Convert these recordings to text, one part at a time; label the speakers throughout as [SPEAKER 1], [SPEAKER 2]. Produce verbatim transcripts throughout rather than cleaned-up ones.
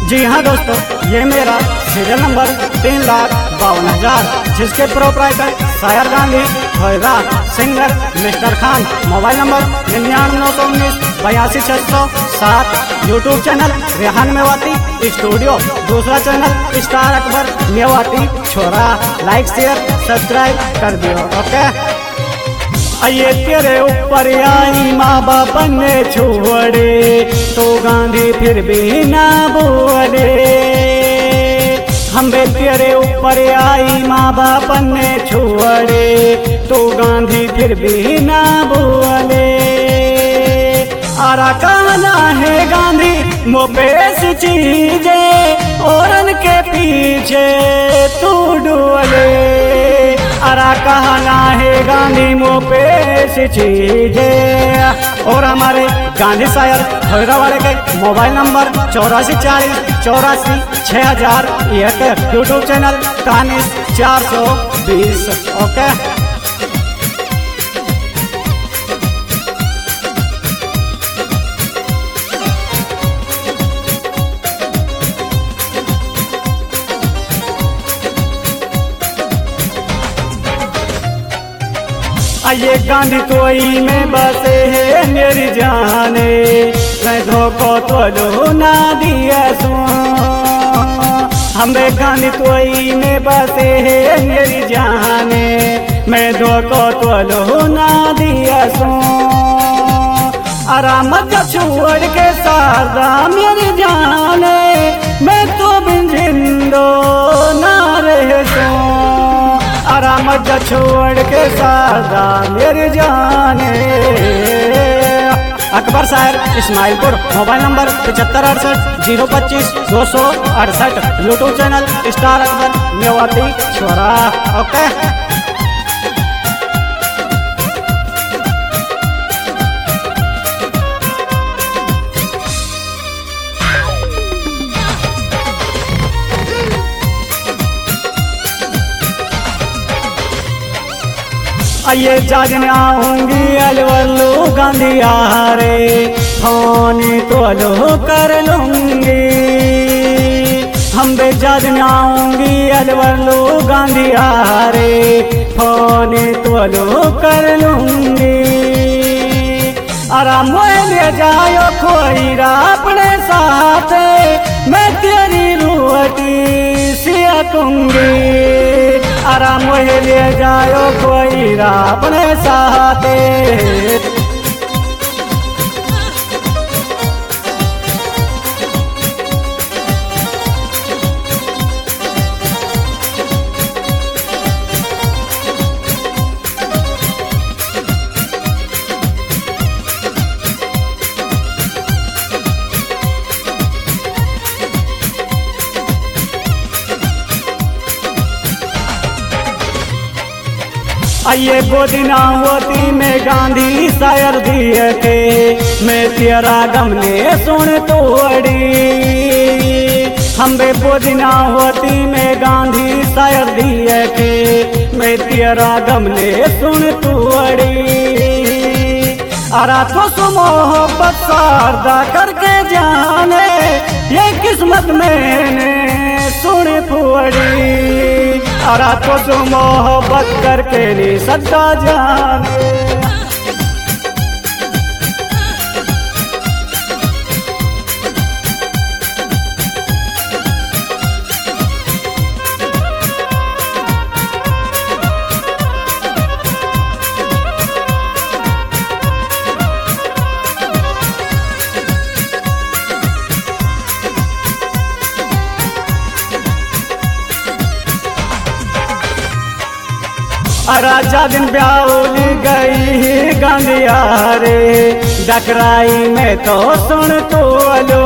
[SPEAKER 1] जी हाँ दोस्तों, ये मेरा सीरियल नंबर तीन लाख बावन हजार जिसके प्रोपराइटर शायर गांधी होएगा, singer mister Khan, mobile number निन्यानवे नौ सौ उन्नीस बयासी छह सौ सात, YouTube channel Rehan Mewati studio, दूसरा चैनल स्टार अकबर मेवाती छोरा। लाइक शेयर सब्सक्राइब कर दियो। ओके, ये तेरे ऊपर आई माँ बाप ने छोड़े तो गांधी फिर भी ना बोले, हम तेरे ऊपर आई माँ बाप ने छोड़े तो गांधी फिर भी ना बोले। आरा कहना है गांधी मोपेश चीजे और उनके पीछे तू डोले। अरा कहना है गांधी मोपेश चीजे और हमारे गांधी शायर भैरव वाले के मोबाइल नंबर चौरासी चालीस चौरासी छह हजार एक, यूट्यूब चैनल कहानिस चार सौ बीस। ओके, ये गांधी तोई में बसे है मेरी जाने, मैं धोखो तो लो ना दिया सो। हमें गांधी तोई में बसे है मेरी जाने, मैं धोखो तो लो ना दिया सो। आराम छोड़ के सारदा मेरी जाने, मैं तो बिन जिंदो ना रहे सो। आराम छोड़ के सादा मेरी जाने। अकबर शायर इस्माइलपुर, मोबाइल नंबर पचहत्तर अड़सठ जीरो पच्चीस दो सौ अड़सठ, YouTube channel star Akbar Mewati छोरा। ओके, ये जाजन आऊंगी अलवल्लू गांधी आरे, फोन तो लो कर लूंगी। हम बे जाजन आऊंगी अलवल्लू गांधी आरे, फोन तो लो कर लूंगी। आराम ले जायो खोईरा अपने साथ, मैं तेरी रोटी सेकूंगी। आराम ले जायो खोईरा अपने साथ। ये गोदिना होती में गांधी शायर दिए थे, मैं तेरा गमने सुन तोड़ी। हम बे गोदिना होती में गांधी शायर दिए थे, मैं तेरा गमने सुन तोड़ी। अरा तो सो मोहब्बत सारदा करके जाने, ये किस्मत मैंने सुन फोड़ी। अरा तो सो मोहब्बत करके नहीं सदा जाने। राजा दिन ब्याउली गई गांधिया रे, डकराई में तो सुन तो लो।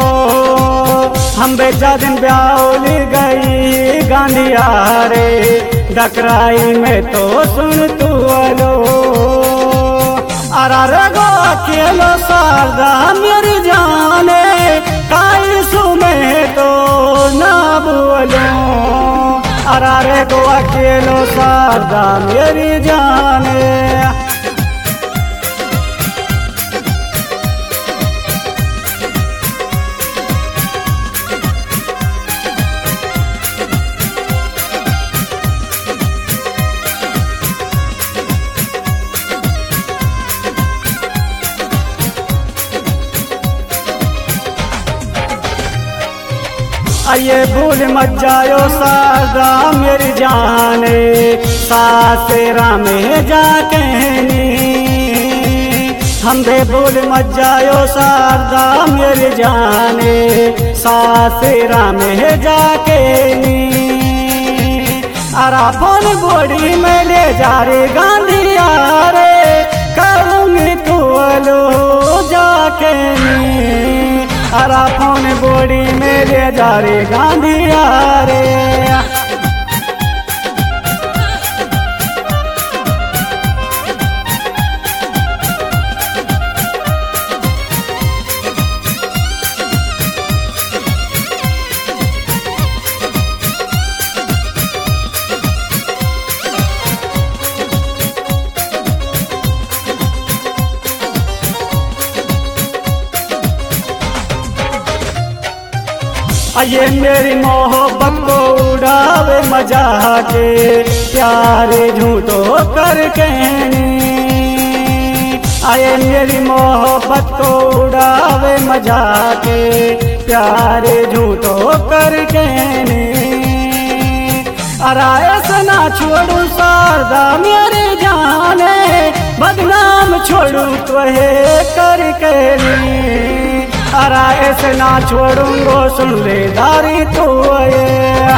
[SPEAKER 1] हम बेचा दिन ब्याउली गई गांधिया रे, डकराई में तो सुन तो लो। अरा रगो अकेलो सारदा मेरी जाने, काई सुमे तो ना बोलो। अरारे को अकेलो सारदा मेरी जाने। आइए भूल मत जायो शारदा मेरी जाने, सासेरा में जाके नी हम बे भूल मत जायो शारदा मेरी जाने, सासेरा में जाके नी अरा फोन बोड़ी में ले जा रे गांधी यारे, करूँगी तू लो जाके नी अरा फोन बोड़ी में ले जा रे गांधी यारे। आइए मेरी मोहब्बत को उड़ावे मजा के, प्यारे झूठो करके आइए मेरी मोहब्बत को उड़ावे मजा के, प्यारे झूठो करके अरा ऐसा ना छोड़ू शारदा मेरे जाने, बदनाम छोड़ू तुहे करके अरा ऐसे ना छोड़ूंगो सुन ले दारी तो ये।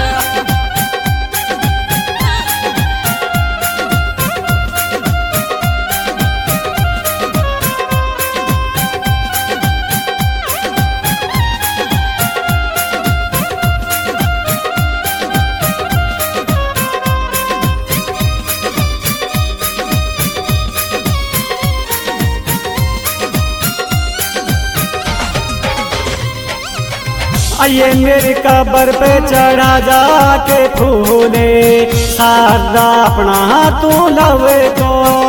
[SPEAKER 1] आइए मेरी कब्र पे चढ़ा जाके फूले, शारदा अपना तू लवे को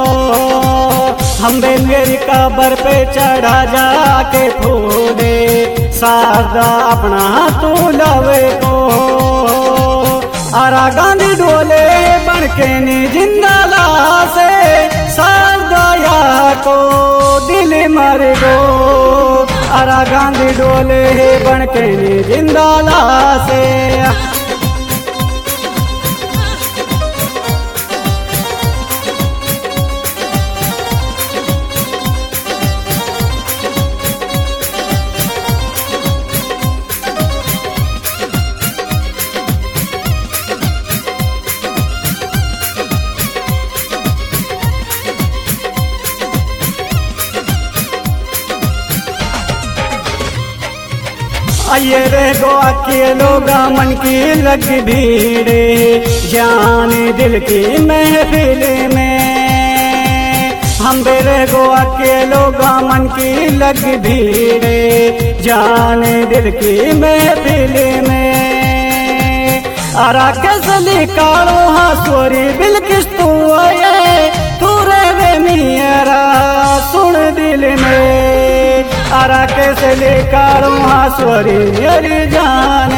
[SPEAKER 1] हम बे मेरी कब्र पे चढ़ा जाके फूले, शारदा अपना तू लवे को अरा गांधी डोले बनके नी जिंदा लासे, शारदा या को दिल मर गो अरा गांधी डोले बनके नी जिंदा लासे। आइए रे गो अकेलो मन की लग भीड़े, जान दिल की महफिल में हम बेरे गो अकेलो मन की लग भीड़े, जान दिल की महफिल में अरा कसली कालो हासोरी बिलकिस तू आए तू रे मेरा सुन दिल में अरा कैसे लेकर हासोरी मेरी जाने।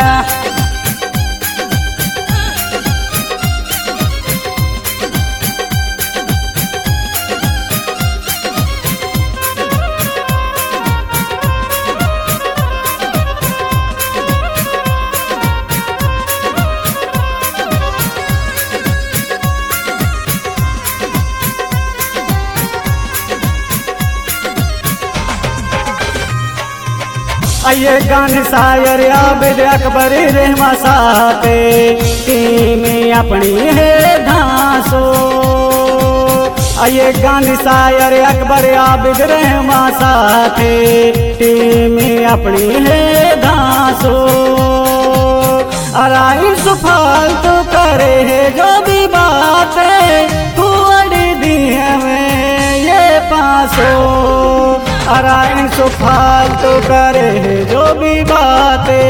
[SPEAKER 1] आइए गान शायर आबिद अकबर रहमा साथे, टीम अपनी है धांसो आइए गान शायर अकबर आबिद रहमा साथे, टीम अपनी है धांसो अराई सुफाल तो करे है जो भी बातें तू अड़ी दी हमें ये पासो अरा इन सुफाल तो करे जो भी बातें।